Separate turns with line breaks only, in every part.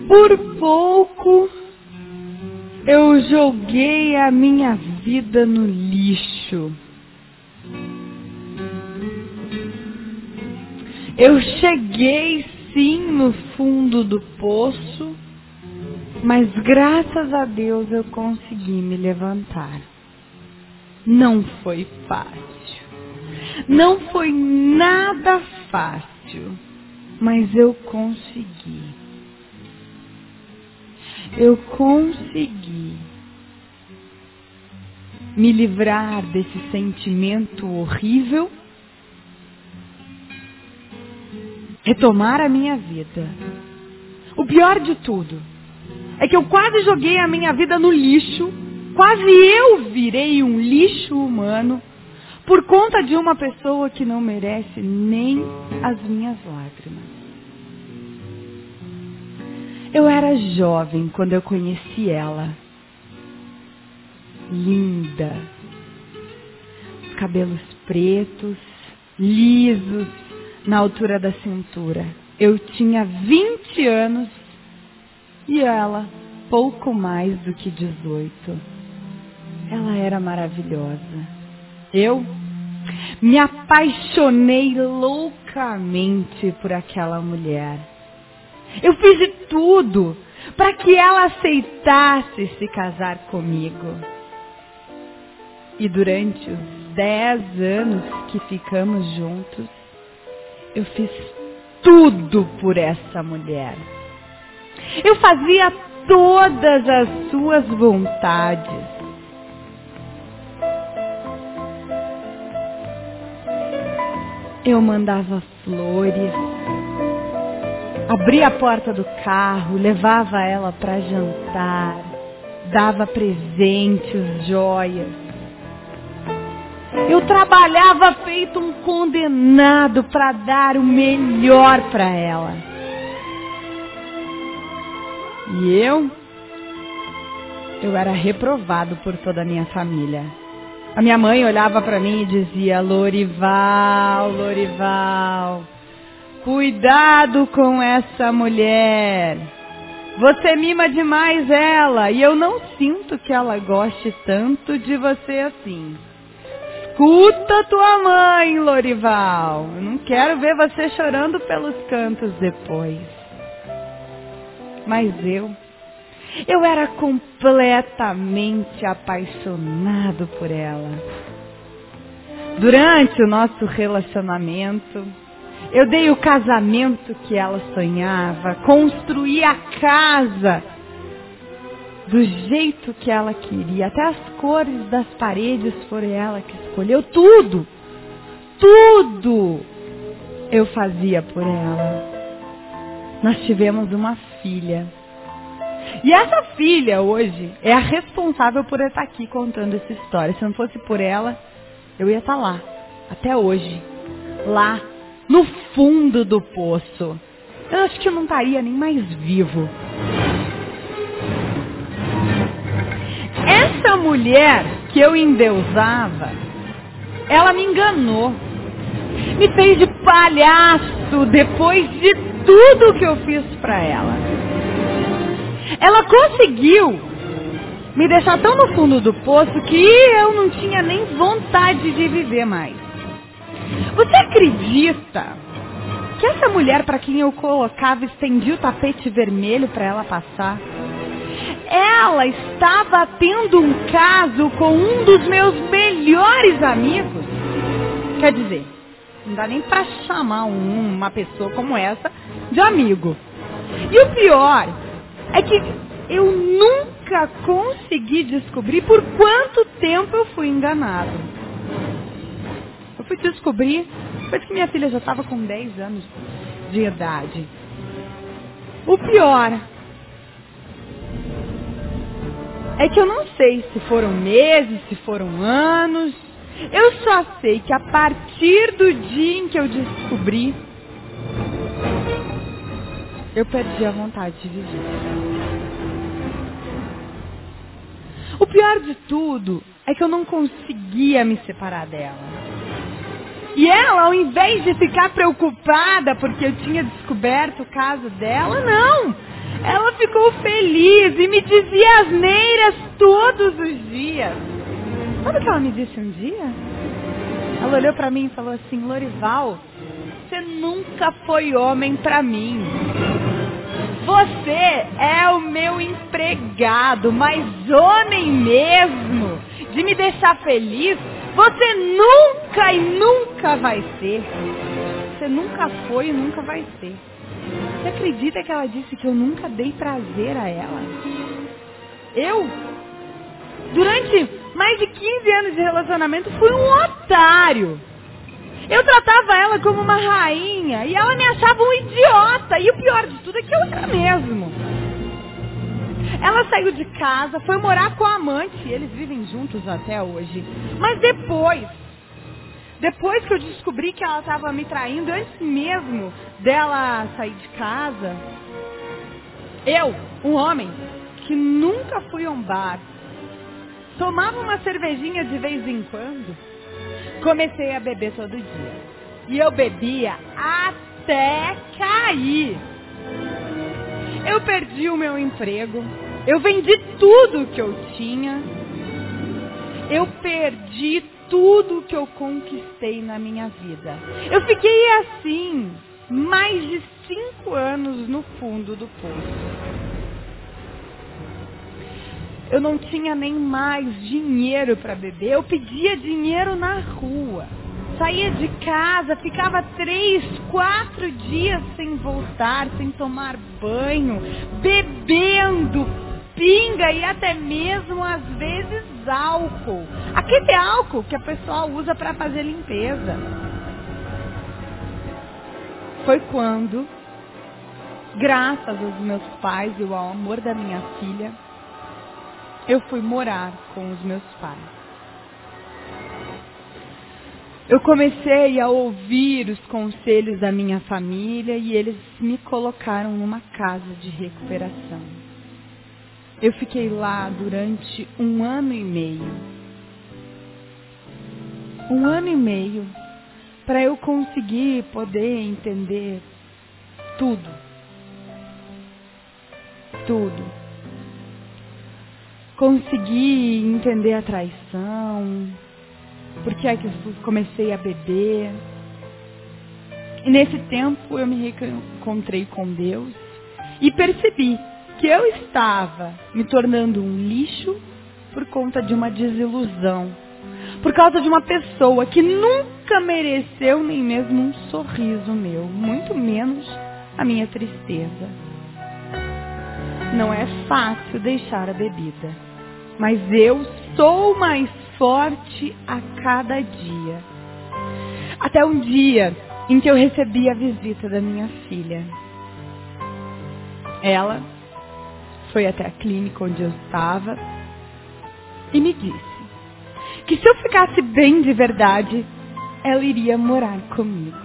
Por pouco eu joguei a minha vida no lixo. Eu cheguei sim no fundo do poço, mas graças a Deus eu consegui me levantar. Não foi fácil. Não foi nada fácil, mas eu consegui. Eu consegui me livrar desse sentimento horrível, retomar a minha vida. O pior de tudo é que eu quase joguei a minha vida no lixo, quase eu virei um lixo humano por conta de uma pessoa que não merece nem as minhas lágrimas. Eu era jovem quando eu conheci ela. Linda. Os cabelos pretos, lisos, na altura da cintura. Eu tinha 20 anos e ela pouco mais do que 18. Ela era maravilhosa. Eu me apaixonei loucamente por aquela mulher. Eu fiz de tudo para que ela aceitasse se casar comigo. E durante os 10 anos que ficamos juntos, eu fiz tudo por essa mulher. Eu fazia todas as suas vontades. Eu mandava flores, abria a porta do carro, levava ela para jantar, dava presentes, joias. Eu trabalhava feito um condenado para dar o melhor para ela. E eu era reprovado por toda a minha família. A minha mãe olhava para mim e dizia: Lorival, Lorival, cuidado com essa mulher. Você mima demais ela e eu não sinto que ela goste tanto de você assim. Escuta tua mãe, Lorival. Eu não quero ver você chorando pelos cantos depois. Mas eu era completamente apaixonado por ela. Durante o nosso relacionamento, eu dei o casamento que ela sonhava, construí a casa do jeito que ela queria, até as cores das paredes foram ela que escolheu, tudo eu fazia por ela. Nós tivemos uma filha. E essa filha hoje é a responsável por eu estar aqui contando essa história. Se não fosse por ela, eu ia estar lá, até hoje, lá no fundo do poço. Eu acho que eu não estaria nem mais vivo. Essa mulher que eu endeusava, ela me enganou. Me fez de palhaço depois de tudo que eu fiz pra ela. Ela conseguiu me deixar tão no fundo do poço que eu não tinha nem vontade de viver mais. Você acredita que essa mulher para quem eu colocava, estendia o tapete vermelho para ela passar, ela estava tendo um caso com um dos meus melhores amigos? Quer dizer, não dá nem para chamar uma pessoa como essa de amigo. E o pior é que eu nunca consegui descobrir por quanto tempo eu fui enganado. Eu fui descobrir depois que minha filha já estava com 10 anos de idade. O pior é que eu não sei se foram meses, se foram anos. Eu só sei que a partir do dia em que eu descobri, eu perdi a vontade de viver. O pior de tudo é que eu não conseguia me separar dela. E ela, ao invés de ficar preocupada porque eu tinha descoberto o caso dela, não. Ela ficou feliz e me dizia asneiras todos os dias. Sabe o que ela me disse um dia? Ela olhou pra mim e falou assim: Lorival, você nunca foi homem pra mim. Você é o meu empregado, mas homem mesmo, de me deixar feliz, você nunca e nunca vai ser. Você nunca foi e nunca vai ser. Você acredita que ela disse que eu nunca dei prazer a ela? Eu, durante mais de 15 anos de relacionamento, fui um otário. Eu tratava ela como uma rainha e ela me achava um idiota. E o pior de tudo é que eu era mesmo. Ela saiu de casa, foi morar com a amante, e eles vivem juntos até hoje. Mas depois que eu descobri que ela estava me traindo, antes mesmo dela sair de casa, eu, um homem que nunca fui a um bar, tomava uma cervejinha de vez em quando, comecei a beber todo dia. E eu bebia até cair. Eu perdi o meu emprego. Eu vendi tudo que eu tinha. Eu perdi tudo que eu conquistei na minha vida. Eu fiquei assim, mais de 5 anos no fundo do poço. Eu não tinha nem mais dinheiro para beber. Eu pedia dinheiro na rua. Saía de casa, ficava 3, 4 dias sem voltar, sem tomar banho, bebendo pinga e até mesmo, às vezes, álcool. Aquele álcool que a pessoa usa para fazer limpeza. Foi quando, graças aos meus pais e ao amor da minha filha, eu fui morar com os meus pais. Eu comecei a ouvir os conselhos da minha família e eles me colocaram numa casa de recuperação. Eu fiquei lá durante 1 ano e meio. 1 ano e meio para eu conseguir poder entender tudo. Tudo. Consegui entender a traição, por que é que eu comecei a beber. E nesse tempo eu me reencontrei com Deus e percebi que eu estava me tornando um lixo por conta de uma desilusão, por causa de uma pessoa que nunca mereceu nem mesmo um sorriso meu, muito menos a minha tristeza. Não é fácil deixar a bebida, mas eu sou mais forte a cada dia. Até um dia em que eu recebi a visita da minha filha. Ela foi até a clínica onde eu estava e me disse que se eu ficasse bem de verdade, ela iria morar comigo.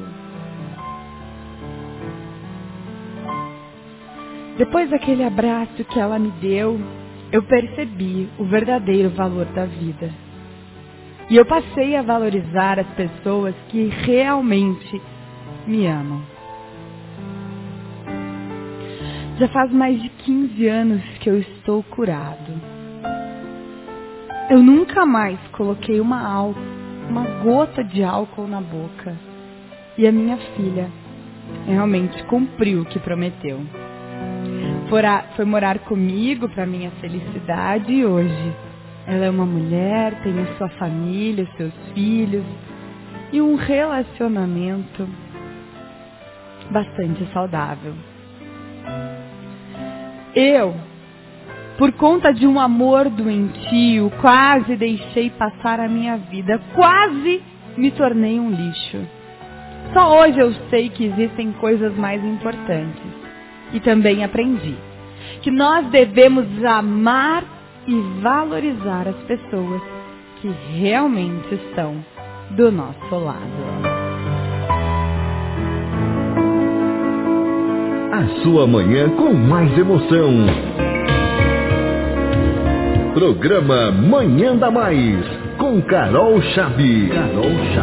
Depois daquele abraço que ela me deu, eu percebi o verdadeiro valor da vida. E eu passei a valorizar as pessoas que realmente me amam. Já faz mais de 15 anos que eu estou curado. Eu nunca mais coloquei uma gota de álcool na boca. E a minha filha realmente cumpriu o que prometeu. Foi morar comigo para minha felicidade e hoje ela é uma mulher, tem a sua família, os seus filhos e um relacionamento bastante saudável. Eu, por conta de um amor doentio, quase deixei passar a minha vida, quase me tornei um lixo. Só hoje eu sei que existem coisas mais importantes. E também aprendi que nós devemos amar e valorizar as pessoas que realmente estão do nosso lado.
A sua manhã com mais emoção. Programa Manhã da Mais, com Carol Chaves.